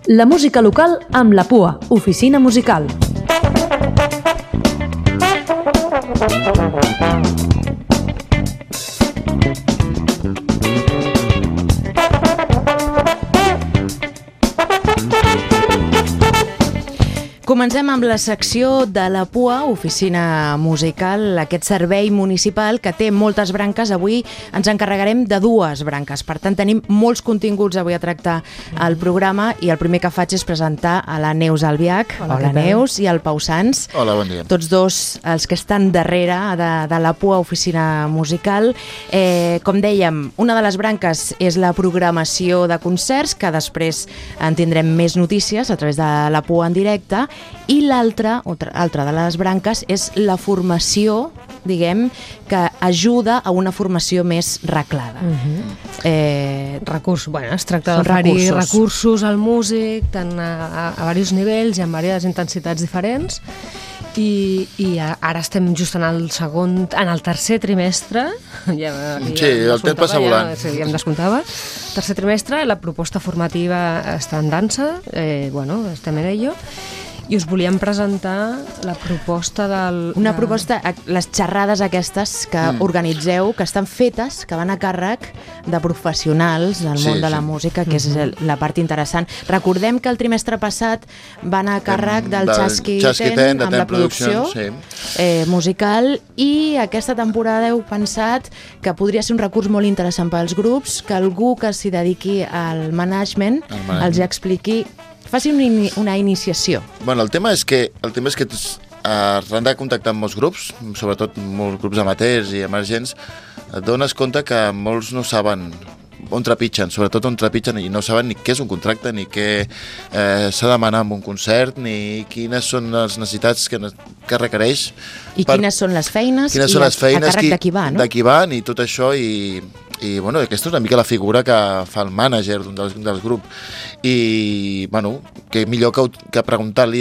La música local amb la PUA, Oficina Musical. Comencem amb la secció de la PUA, Oficina Musical, aquest servei municipal que té moltes branques. Avui ens encarregarem de dues branques, per tant tenim molts continguts avui a tractar al programa i el primer que faig és presentar a la Neus Albiach. Hola Neus, i al Pau Sans. Hola, bon dia. Tots dos els que estan darrere de la PUA, Oficina Musical. Com dèiem, una de les branques és la programació de concerts, que després en tindrem més notícies a través de la PUA en directe, i l'altra de les branques és la formació, diguem, que ajuda a una formació més reglada. Recursos, bueno, es tracta d'oferir recursos al músic, tant a diversos nivells i amb diverses intensitats diferents, i ara estem just en el tercer trimestre. Sí, el temps passa volant. Ja em descomptava. Tercer trimestre, la proposta formativa està en dansa, estem en ello. I us volíem presentar la proposta Una proposta, les xerrades aquestes que organitzeu, que estan fetes, que van a càrrec de professionals del món de la música, que és la part interessant. Recordem que el trimestre passat va anar a càrrec del Chasqui Ten, amb la producció musical, i aquesta temporada heu pensat que podria ser un recurs molt interessant pels grups, que algú que s'hi dediqui al management els expliqui, faci una iniciació. Bueno, el tema és que arran de contactar amb molts grups, sobretot molts grups amateurs i emergents, et dones compte que molts no saben on trepitgen, sobretot on trepitgen, i no saben ni què és un contracte, ni què s'ha de demanar en un concert, ni quines són les necessitats que requereix. I quines són les feines, a càrrec de qui va, no? De qui van, i tot això, i aquesta és una mica la figura que fa el mànager del grup. I, que millor que preguntar-li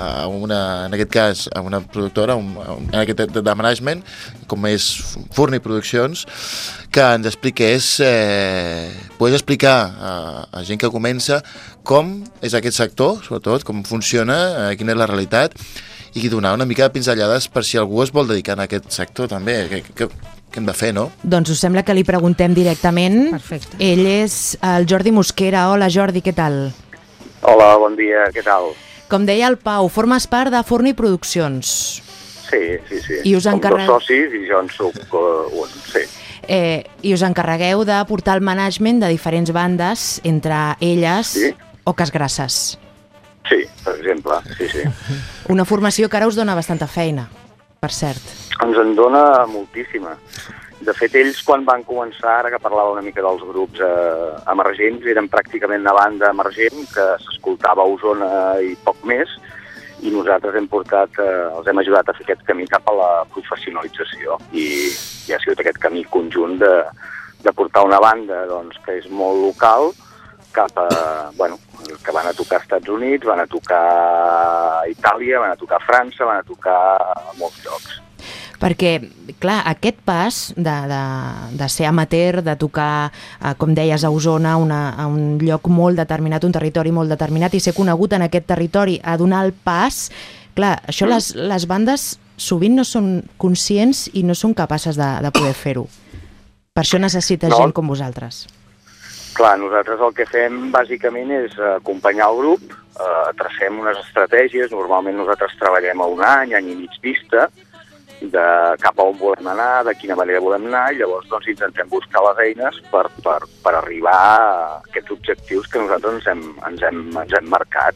en aquest cas, a una productora, en aquest de management, com és Furni Produccions, que ens expliqués, poder explicar a gent que comença com és aquest sector, sobretot, com funciona, quina és la realitat, i donar una mica de pinzellades per si algú es vol dedicar a aquest sector també, que hem de fer, no? Doncs us sembla que li preguntem directament. Perfecte. Ell és el Jordi Mosquera. Hola Jordi, què tal? Hola, bon dia, què tal? Com deia el Pau, formes part de Furni Produccions. Sí. I us Som dos socis i jo en soc un, sí. I us encarregueu de portar el management de diferents bandes, entre elles Oques Grasses. Sí, per exemple, sí. Una formació que ara us dona bastanta feina, per cert. Ens en dona moltíssima. De fet, ells quan van començar, ara que parlava una mica dels grups emergents, eren pràcticament una banda emergent que s'escoltava a Osona i poc més, i nosaltres els hem ajudat a fer aquest camí cap a la professionalització, i ha sigut aquest camí conjunt de portar una banda que és molt local cap a, que van a tocar als Estats Units, van a tocar a Itàlia, van a tocar a França, van a tocar a molts llocs. Perquè, clar, aquest pas de ser amateur, de tocar, com deies, a Osona, a un lloc molt determinat, un territori molt determinat, i ser conegut en aquest territori, a donar el pas, clar, això les bandes sovint no són conscients i no són capaces de poder fer-ho. Per això necessita gent com vosaltres. Clar, nosaltres el que fem bàsicament és acompanyar el grup, tracem unes estratègies, normalment nosaltres treballem a un any i mig vista, de cap a on volem anar, de quina manera volem anar, i llavors intentem buscar les eines per arribar a aquests objectius que nosaltres ens hem marcat.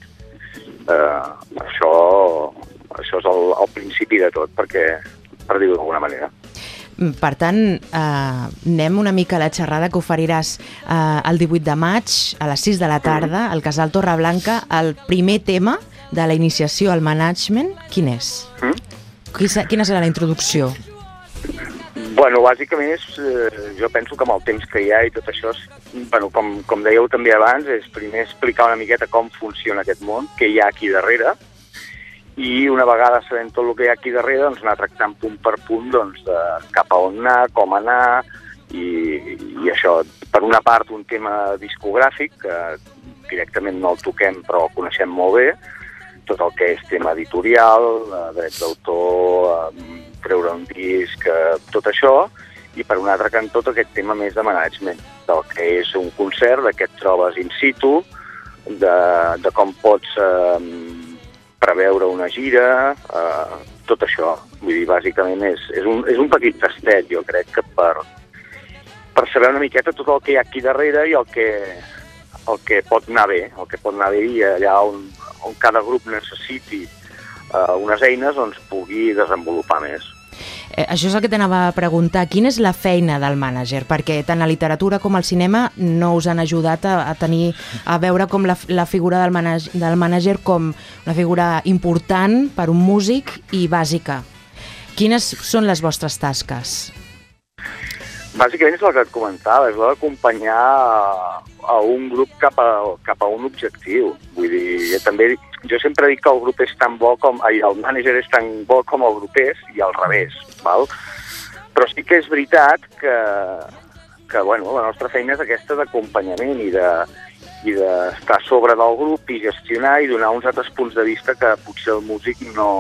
Això és el principi de tot, per dir-ho d'alguna manera. Per tant, anem una mica a la xerrada que oferiràs el 18 de maig a les 6 de la tarda al Casal Torreblanca. El primer tema de la iniciació al management, quin és? Quina serà la introducció? Bàsicament jo penso que amb el temps que hi ha i tot això, com dèieu també abans, és primer explicar una miqueta com funciona aquest món, què hi ha aquí darrere, i una vegada sabent tot el que hi ha aquí darrere, anar tractant punt per punt de cap a on anar, com anar, i això, per una part, un tema discogràfic, que directament no el toquem però el coneixem molt bé, tot el que és tema editorial, drets d'autor, treure un disc, tot això, i per un altre cantó tot aquest tema més de management, del que és un concert, de què et trobes in situ, de com pots preveure una gira, tot això. Vull dir, bàsicament és un petit tastet, jo crec que per saber una miqueta tot el que hi ha aquí darrere i el que pot anar bé, i allà on cada grup necessiti unes eines, doncs pugui desenvolupar més. Això és el que t'anava a preguntar. Quina és la feina del mànager? Perquè tant la literatura com el cinema no us han ajudat a veure com la figura del mànager com una figura important per un músic i bàsica. Quines són les vostres tasques? Bàsicament és el que et comentava, és d'acompanyar a un grup cap a un objectiu. Vull dir, també jo sempre dic que el grup és tan bo el mànager és tan bo com el grup és i al revés, val? Però sí que és veritat que bueno, la nostra feina és aquesta d'acompanyament i d'estar a sobre del grup i gestionar i donar uns altres punts de vista que potser el músic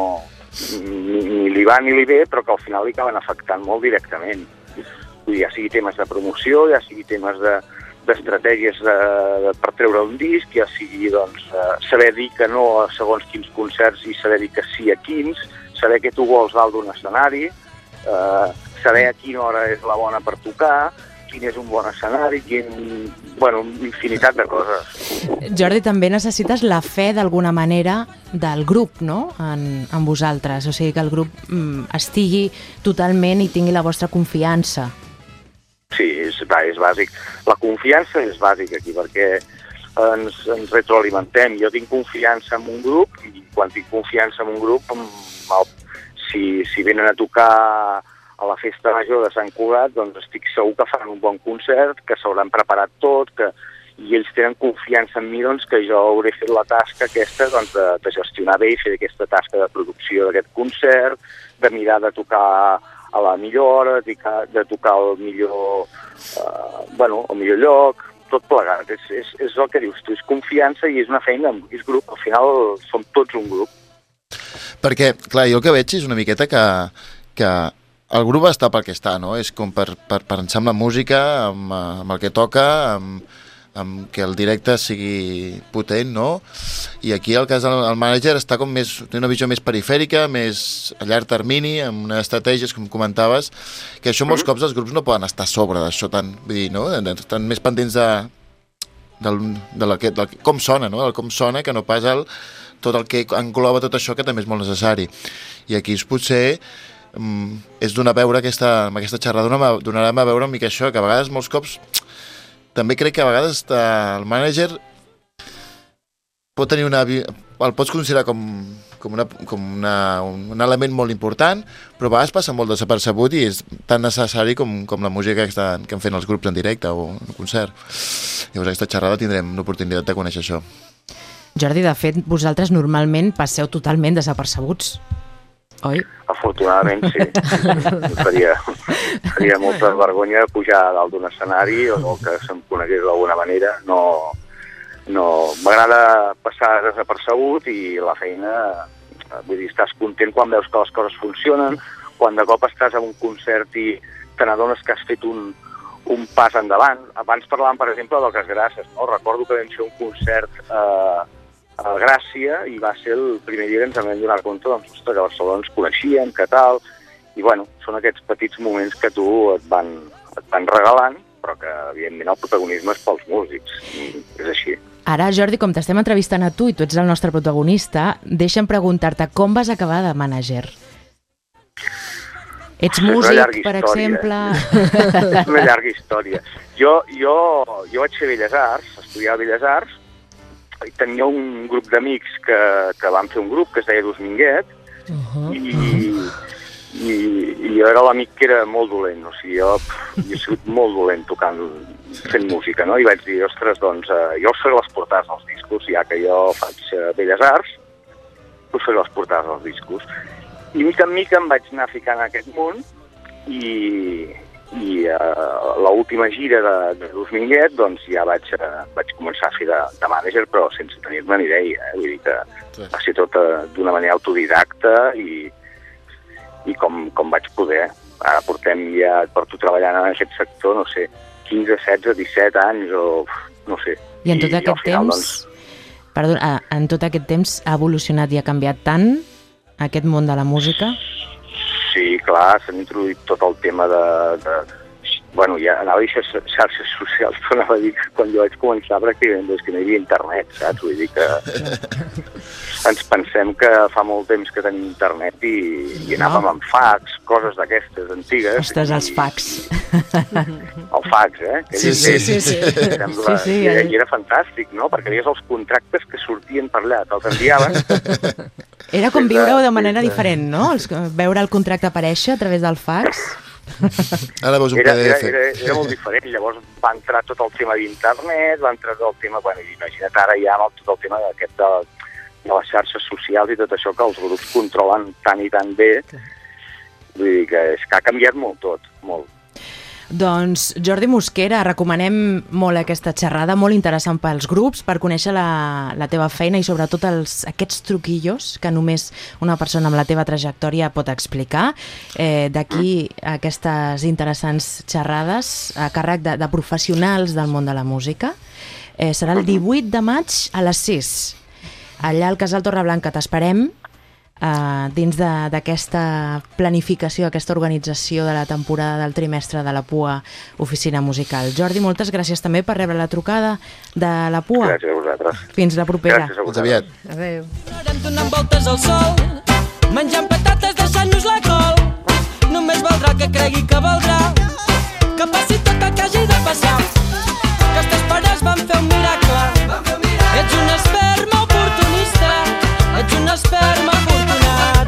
ni li va ni li ve, però que al final li acaben afectant molt directament. Vull dir, ja sigui temes de promoció, ja sigui temes d'estratègies per treure un disc, ja sigui doncs, saber dir que no a segons quins concerts i saber dir que sí a quins, saber que tu vols dalt d'un escenari, saber a quina hora és la bona per tocar, quin és un bon escenari, infinitat de coses. Jordi, també necessites la fe d'alguna manera del grup, no?, en vosaltres, o sigui que el grup estigui totalment i tingui la vostra confiança. Sí, és bàsic. La confiança és bàsica aquí, perquè ens retroalimentem. Jo tinc confiança en un grup i quan tinc confiança en un grup, si venen a tocar a la festa major de Sant Cugat, doncs estic segur que faran un bon concert, que s'hauran preparat tot, i ells tenen confiança en mi, doncs, que jo hauré fet la tasca aquesta doncs, de gestionar bé i fer aquesta tasca de producció d'aquest concert, de mirar de tocar a la millor hora, de tocar el millor lloc, tot plegat. És el que dius tu, és confiança i és una feina, és grup, al final som tots un grup. Perquè, clar, jo el que veig és una miqueta que el grup està pel que està, no? És com per pensar amb la música, amb el que toca, amb que el directe sigui potent, no? I aquí el cas del mànager està com més, té una visió més perifèrica, més a llarg termini, amb unes estratègies, com comentaves, que això molts cops els grups no poden estar a sobre d'això tant, vull dir, no? Estan més pendents de com sona, no? Del com sona, que no pas tot el que engloba tot això, que també és molt necessari. I aquí potser és donar a veure amb aquesta xerrada, donarem a veure una mica això, que a vegades molts cops també crec que a vegades el mànager pot tenir el pots considerar com un element molt important, però a vegades passa molt desapercebut i és tan necessari com la música que han fet els grups en directe o en un concert. Llavors aquesta xerrada tindrem l'oportunitat de conèixer això. Jordi, de fet, vosaltres normalment passeu totalment desapercebuts, oi? Afortunadament, sí. Faria molta vergonya pujar a dalt d'un escenari o que se'm conegués d'alguna manera. No m'agrada passar desapercebut i la feina, vull dir, estàs content quan veus que les coses funcionen, quan de cop estàs a un concert i te n'adones que has fet un pas endavant. Abans parlàvem, per exemple, d'Oques Grasses, no? Recordo que vam fer un concert a Gràcia i va ser el primer dia que ens vam donar compte doncs, que a Barcelona ens coneixíem, que tal, i bueno, són aquests petits moments que tu et van regalant, però que evidentment el protagonisme és pels músics, i és així. Ara, Jordi, com t'estem entrevistant a tu i tu ets el nostre protagonista, deixa'm preguntar-te com vas acabar de mànager? Ets músic, per exemple? És una llarga història. Jo vaig fer Belles Arts, estudiar a Belles Arts, i tenia un grup d'amics que van fer un grup que es deia Dosminguet, i jo era l'amic que era molt dolent, o sigui, jo he sigut molt dolent fent música, no? I vaig dir, ostres, doncs, jo us faré les portades dels discos, ja que jo faig Belles Arts, us faré les portades dels discos. I mica en mica em vaig anar ficant en aquest món i I a l'última gira de Millet, doncs ja vaig començar a fer de mànager, però sense tenir-ne ni idea. Vull dir que va ser tot d'una manera autodidacta i com vaig poder. Ara porto treballant en aquest sector, no sé, 15, 16, 17 anys o no sé. I en tot aquest temps, perdona, en tot aquest temps ha evolucionat i ha canviat tant aquest món de la música? Sí, clar, s'han introduït tot el tema bueno, ja anava a dir xarxes socials, però anava a dir que quan jo vaig començar pràcticament és que no hi havia internet, saps? Vull dir que ens pensem que fa molt temps que tenim internet i anàvem amb fax, coses d'aquestes antigues. Ostres, els fax. El fax, Sí. I era fantàstic, no? Perquè veies els contractes que sortien per allà, te'ls enviaven. Era com viure-ho de manera diferent, no? Veure el contracte aparèixer a través del fax. Ara veus un PDF. Era molt diferent. Llavors va entrar tot el tema d'internet, va entrar tot el tema... Bueno, imagina't ara ja amb tot el tema d'aquest de les xarxes socials i tot això que els grups controlen tant i tan bé. Vull dir que és que ha canviat molt tot, molt. Doncs, Jordi Mosquera, recomanem molt aquesta xerrada, molt interessant pels grups, per conèixer la teva feina i sobretot aquests truquillos que només una persona amb la teva trajectòria pot explicar. D'aquí aquestes interessants xerrades a càrrec de professionals del món de la música. Serà el 18 de maig a les 6. Allà al Casal Torreblanca t'esperem. Dins d'aquesta planificació, aquesta organització de la temporada del trimestre de la PUA Oficina Musical. Jordi, moltes gràcies també per rebre la trucada de la PUA. Gràcies a vosaltres. Fins la propera. Gràcies a vosaltres. Adéu. Donant voltes al sol, menjant patates, deixant-nos la col. Només valdrà que cregui que valdrà, que passi tot el que hagi de passar. Que els teus pares van fer un miracle. Ets un esperma oportunista, ets un esperma afortunat.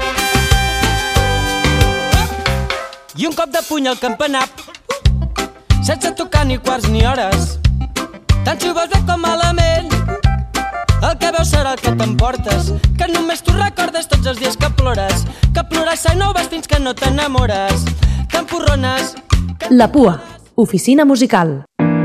I un cop de puny al campanar, sense tocar ni quarts ni hores. Tant si ho veus bé com malament, el que veus serà el que t'emportes. Que només tu recordes tots els dies que plores, que plorassa i no ho ves fins que no t'enamores. T'empurrones. La PUA, Oficina Musical.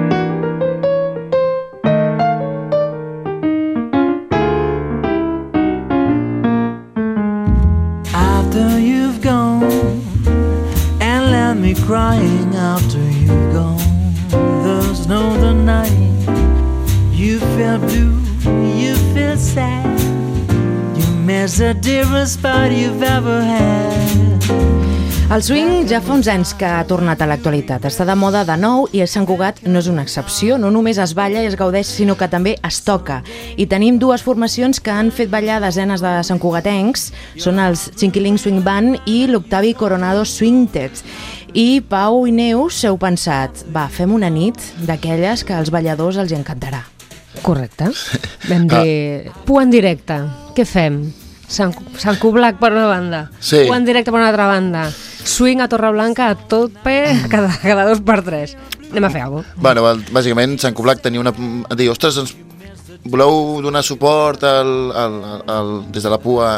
After you've gone and left me crying after you've gone, there's no denying you feel blue, you feel sad, you miss the dearest part you've ever had. El swing ja fa uns anys que ha tornat a l'actualitat. Està de moda de nou i Sant Cugat no és una excepció. No només es balla i es gaudeix, sinó que també es toca. I tenim dues formacions que han fet ballar desenes de santcugatencs. Són els Chinquiling Swing Band i l'Octavi Coronado Swingtet. I Pau i Neus heu pensat, va, fem una nit d'aquelles que als balladors els encantarà. Correcte. Vam dir, PUA en directe, què fem? Sant Cublac per una banda, Sí. PUA en directe per una altra banda, swing a Torreblanca a tope cada 2 per 3. Anem a fer alguna cosa. Bueno, bàsicament, Sant Cublac tenia una... Dir, ostres, ens voleu donar suport des de la PUA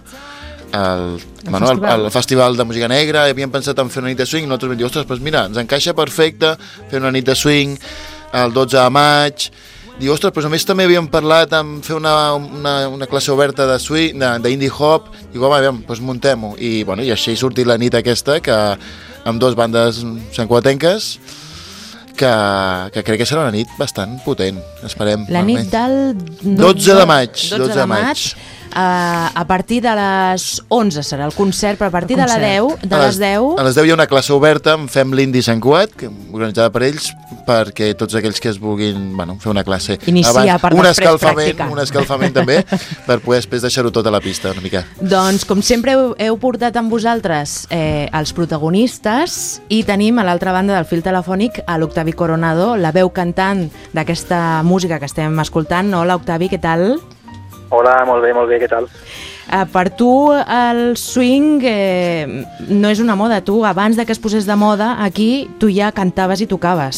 al Festival de Música Negra, i havíem pensat en fer una nit de swing, i nosaltres vam dir, ostres, doncs mira, ens encaixa perfecte fer una nit de swing el 12 de maig. Diu, ostres, però a més també havíem parlat en fer una classe oberta de swing, d'indie hop. Diu, home, doncs muntem-ho. I, bueno, i així ha sortit la nit aquesta, que amb 2 bandes santcugatenques, que crec que serà una nit bastant potent. Esperem. La nit del 12 de maig. 12 de maig. A partir de les 11 serà el concert, però a partir de les 10... A les 10 hi ha una classe oberta amb Fem l'Indi Sant Cugat, organitzada per ells, perquè tots aquells que es vulguin fer una classe iniciar per després practicar. Un escalfament també, per poder després deixar-ho tot a la pista una mica. Doncs, com sempre, heu portat amb vosaltres els protagonistes, i tenim a l'altra banda del fil telefònic a l'Octavi Coronado, la veu cantant d'aquesta música que estem escoltant. Hola, Octavi, què tal? Hola, molt bé, què tal? Per tu el swing no és una moda. Tu, abans de que es posés de moda, aquí tu ja cantaves i tocaves.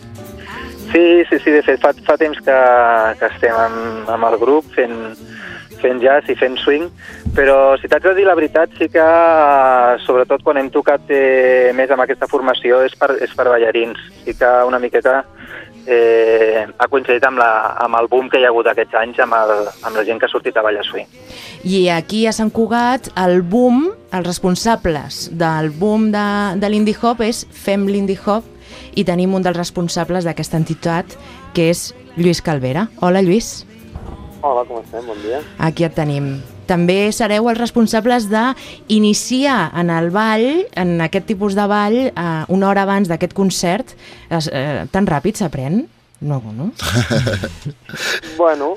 Sí, de fet, fa temps que estem amb el grup fent fent jazz i fent swing, però si t'haig de dir la veritat, sí que sobretot quan hem tocat més amb aquesta formació és per ballarins. Sí que una miqueta ha coincidit amb el boom que hi ha hagut aquests anys amb la gent que ha sortit a ballar swing. I aquí a Sant Cugat el boom, els responsables del boom de l'indie hop és Fem l'indie hop, i tenim un dels responsables d'aquesta entitat que és Lluís Calvera. Hola, Lluís. Hola, com estem? Bon dia. Aquí et tenim. També sereu els responsables d'iniciar en el ball, en aquest tipus de ball, una hora abans d'aquest concert. Tan ràpid s'aprèn? No, no? Bueno,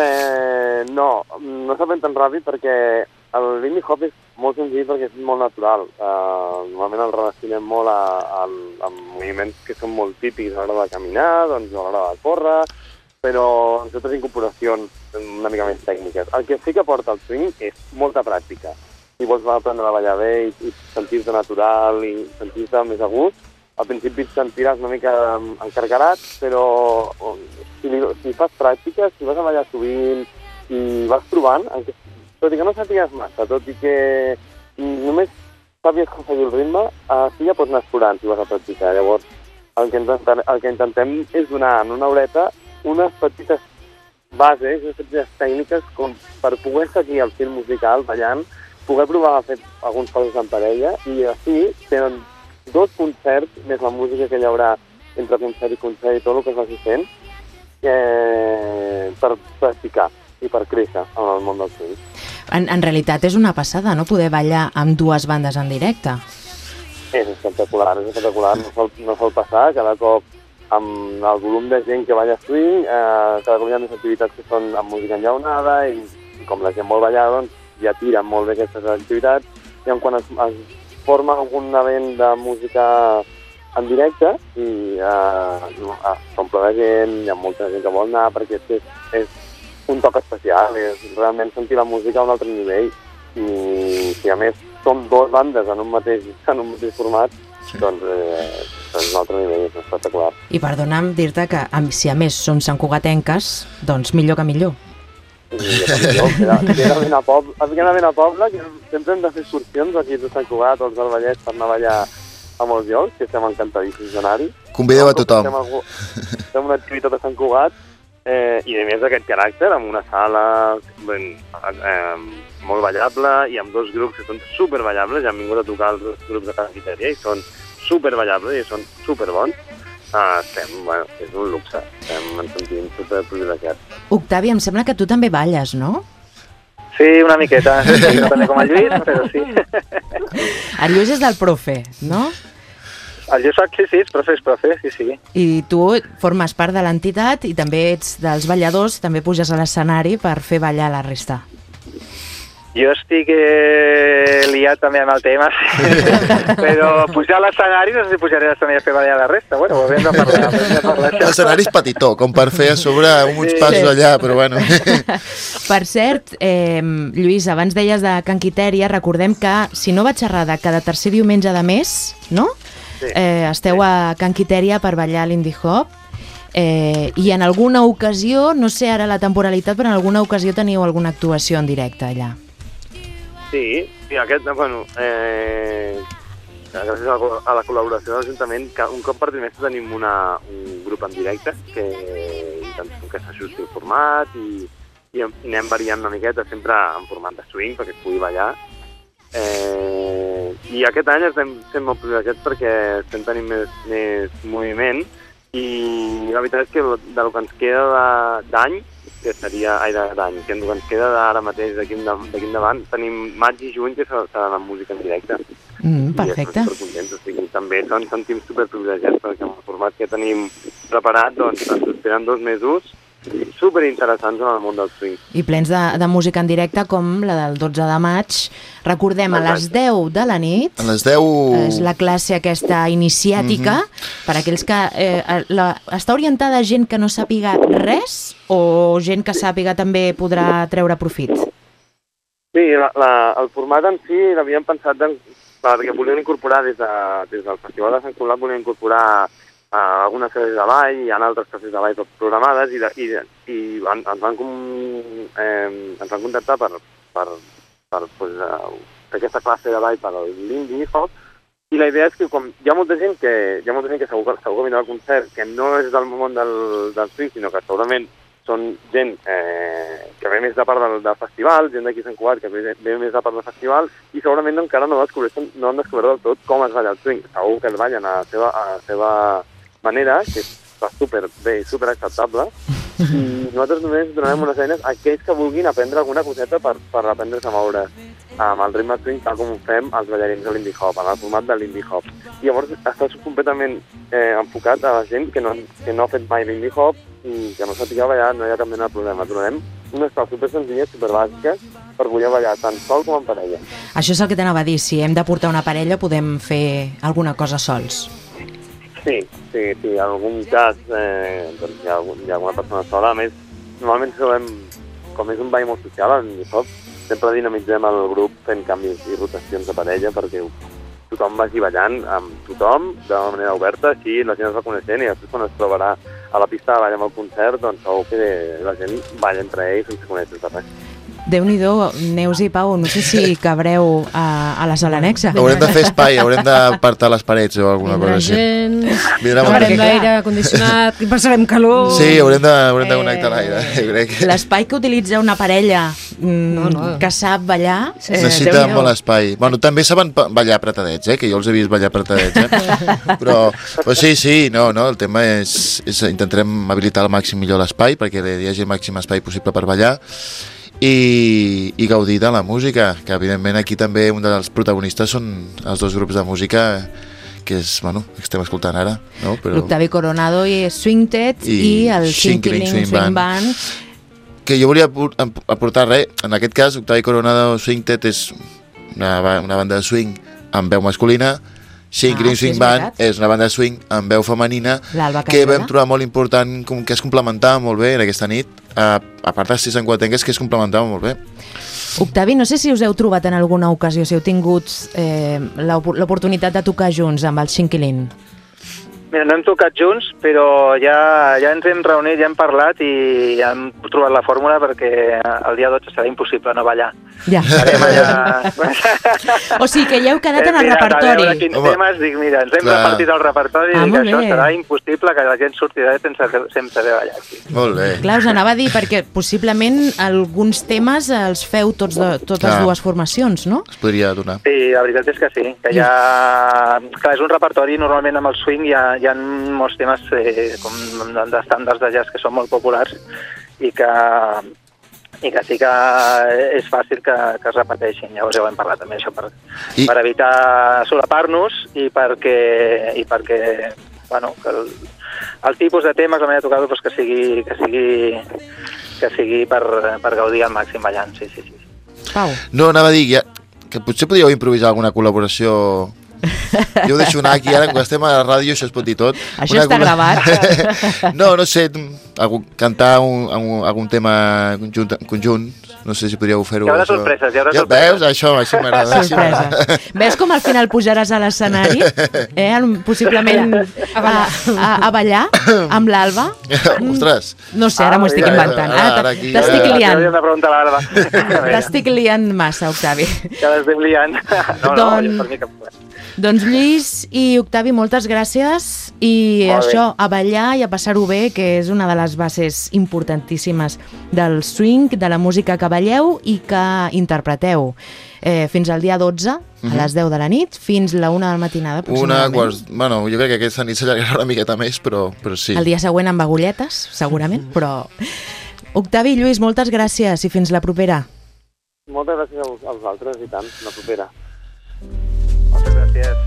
no s'aprèn tan ràpid perquè l'indie hop és molt senzill perquè és molt natural. Normalment el relacionem molt amb moviments que són molt típics a l'hora de caminar, doncs a l'hora de córrer, però amb certes incorporacions una mica més tècniques. El que sí que porta el swing és molta pràctica. Si vols aprendre a ballar bé i sentir-te natural i sentir-te més a gust, al principi et sentiràs una mica encarcarat, però si fas pràctica, si vas a ballar sovint i vas provant, tot i que no sàpigues massa, tot i que només sàpigues com seguir el ritme, sí ja pots anar explorant si vas a practicar. Llavors, el que intentem és donar en una horeta unes petites bases, unes petites tècniques com per poder seguir el fil musical ballant, poder provar a fer alguns passos en parella i així tenen 2 concerts més la música que hi haurà entre concert i concert i tot el que es vagi fent per practicar i per créixer en el món del swing. En realitat és una passada, no?, poder ballar amb 2 bandes en directe. És espectacular. No sol passar, cada cop amb el volum de gent que balla swing, cada cop hi ha més activitats que són amb música enllaunada i com la gent vol ballar, doncs ja tiren molt bé aquestes activitats i quan es forma algun event de música en directe i s'omple de gent, hi ha molta gent que vol anar perquè és un toc especial, és realment sentir la música a un altre nivell i si a més som 2 bandes en un mateix format, doncs és un altre nivell, és espectacular. I perdona'm dir-te que si a més són santcugatenques, doncs millor que millor. Queda ben a poble, que sempre hem de fer excursions aquí a Sant Cugat o als del Vallès per anar a ballar a molts llocs, que estem encantadíssims d'anar-hi. Convideu a tothom. Fem una activitat a Sant Cugat i a més d'aquest caràcter, amb una sala molt ballable i amb 2 grups que són superballables, ja han vingut a tocar els 2 grups de Canquiteria i són superballables i són superbons. És un luxe, ens sentim superprivilegiats. Octavi, em sembla que tu també balles, no? Sí, una miqueta, no també com el Lluís, però sí. El Lluís és del profe, no? Jo soc, sí, profe, sí. I tu formes part de l'entitat i també ets dels balladors, també puges a l'escenari per fer ballar la resta. Jo estic liat també amb el tema, però pujar a l'escenari, no sé si pujaré a l'escenari a fer ballar la resta. Bueno, ho haurem de parlar. L'escenari és petitó, com per fer a sobre uns passos allà, però bueno. Per cert, Lluís, abans deies de Canquiteria, recordem que, si no vaig errada, cada tercer diumenge de mes, no? Sí. Esteu a Canquiteria per ballar l'indie hop. I en alguna ocasió, no sé ara la temporalitat, però en alguna ocasió teniu alguna actuació en directe allà. Sí, gràcies a la col·laboració de l'Ajuntament, un cop per trimestre tenim un grup en directe que intentem que s'ajusti el format i anem variant una miqueta, sempre en format de swing perquè es pugui ballar. I aquest any estem sent molt privilegiats perquè estem tenint més moviment i la veritat és que del que ens queda d'any, que ens queda d'ara mateix d'aquí endavant, tenim maig i juny que seran amb música en directe. Perfecte. I estem supercontents, també ens sentim superprivilegiats perquè amb el format que tenim preparat doncs ens esperen 2 mesos superinteressants en el món del swing. I plens de música en directe com la del 12 de maig. Recordem, a les 10 de la nit. A les 10... És la classe aquesta iniciàtica, per aquells que... està orientada a gent que no sàpiga res o gent que sàpiga també podrà treure profit? Sí, el format en si l'havíem pensat perquè volíem incorporar des del Festival de Sant Cugat, volíem incorporar algunes classes de ball, hi ha altres classes de ball programades i ens van contactar per fer aquesta classe de ball per a l'indie hop, i la idea és que com hi ha molta gent que segur que vindrà al concert que no és del món del swing, sinó que segurament són gent que ve més de part del festival, gent d'aquí Sant Cugat que ve més de part del festival, i segurament encara no han descobert del tot com es balla el swing. Segur que el ballen a la seva manera, que està superbé i superacceptable, i nosaltres només donarem unes eines a aquells que vulguin aprendre alguna coseta per aprendre's a moure amb el ritme swing, tal com ho fem els ballarins de l'indie hop, en el format de l'indie hop. I llavors està completament enfocat a la gent que no ha fet mai l'indie hop i que no sàpiga ballar, no hi ha cap mena de problema. Trobem unes coses super senzilles, super bàsiques, per voler ballar tant sol com en parella. Això és el que t'anava a dir, si hem de portar una parella podem fer alguna cosa sols. Sí, en algun cas doncs hi ha alguna persona sola. A més, normalment trobem, com és un ball molt social, en l'indie hop, sempre dinamitzem el grup fent canvis i rotacions de parella perquè tothom vagi ballant amb tothom de manera oberta, així la gent es va coneixent i després quan es trobarà a la pista de ball amb el concert, doncs segur que la gent balla entre ells sense conèixer de res. Déu-n'hi-do, Neus i Pau, no sé si cabreu a la sala anexa. Haurem de fer espai, haurem d'apartar les parets o alguna cosa així. Farem l'aire condicionat, passarem calor... Sí, haurem de connectar l'aire, crec. L'espai que utilitza una parella que sap ballar... Necessita molt espai. Bueno, també saben ballar apretadets, que jo els he vist ballar apretadets, però sí, el tema és intentarem habilitar al màxim millor l'espai perquè hi hagi el màxim espai possible per ballar i gaudir de la música, que evidentment aquí també un dels protagonistes són els dos grups de música que estem escoltant ara, no? L'Octavi Coronado i Swingtet i el Shinkiling Swing Band. Que jo volia aportar res, en aquest cas Octavi Coronado Swingtet és una banda de swing amb veu masculina, Shinkiling Swing Band és una banda de swing amb veu femenina que vam trobar molt important, que es complementava molt bé en aquesta nit, a part de ser santcugatenques, que es complementava molt bé. Octavi, no sé si us heu trobat en alguna ocasió, si heu tingut l'oportunitat de tocar junts amb el Shinkiling. Mira, no hem tocat junts, però ja ens hem reunit, ja hem parlat i ja hem trobat la fórmula perquè el dia 12 serà impossible no ballar. Ja. O sigui que ja heu quedat en el repertori. A veure quins temes, dic, mira, ens hem repartit el repertori i que això serà impossible que la gent surti d'allà sense haver ballat. Molt bé. Clar, us anava a dir, perquè possiblement alguns temes els feu totes dues formacions, no? Es podria donar. Sí, la veritat és que sí, que ja... Clar, és un repertori, normalment amb el swing hi ha molts temes com d'estàndards de jazz que són molt populars i que sí que és fàcil que es repeteixin. Llavors ja ho hem parlat també, això, per evitar solapar-nos i perquè bueno, que el tipus de temes, la manera de tocar-lo, que sigui per gaudir al màxim ballant, sí. Pau. No, anava a dir que potser podríeu improvisar alguna col·laboració. Jo ho deixo anar aquí, ara quan estem a la ràdio això es pot dir tot. Això està gravat. No sé, cantar algun tema conjunt, no sé si podríeu fer-ho. Hi haurà sorpreses, Veus? Això m'agrada. Sorpresa. Ves com al final pujaràs a l'escenari, possiblement a ballar amb l'Alba? Ostres. No sé, ara m'ho estic inventant. T'estic liant. T'estic liant massa, Octavi. Que l'estic liant. No, per mi cap problema. Doncs Lluís i Octavi, moltes gràcies i això, a ballar i a passar-ho bé, que és una de les bases importantíssimes del swing, de la música que balleu i que interpreteu. Fins al dia 12, a les 10 de la nit, fins la 1 de la matinada, aproximadament. Bueno, jo crec que aquesta nit s'allargarà una miqueta més, però sí. El dia següent amb agulletes, segurament, però... Octavi i Lluís, moltes gràcies i fins la propera. Moltes gràcies als altres i tant, la propera. Moltes gràcies.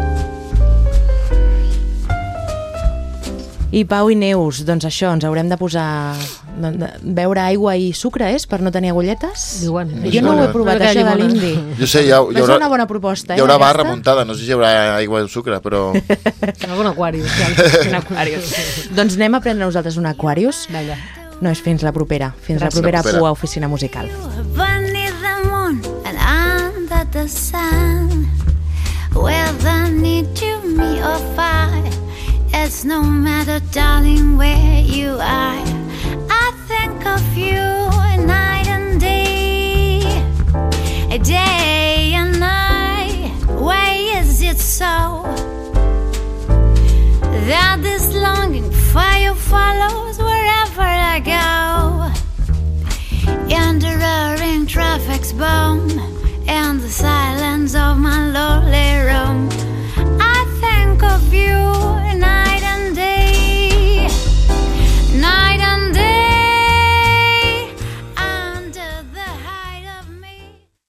I Pau i Neus, doncs això, ens haurem de posar... beure aigua i sucre, per no tenir agulletes? Diuen. Jo no ho he provat, això de l'indi. Jo sé, és una bona proposta, Hi haurà barra muntada, no sé si hi haurà aigua i sucre, però... Algun Aquarius. Doncs anem a prendre nosaltres un Aquarius. No, és fins la propera. Fins la propera Pua Oficina Musical. The sun, whether need to me or fight, as Yes, no matter, darling, where you are, I think of you night and day, day and night. Why is it so that this longing for you follows wherever I go? In the roaring traffic's bow,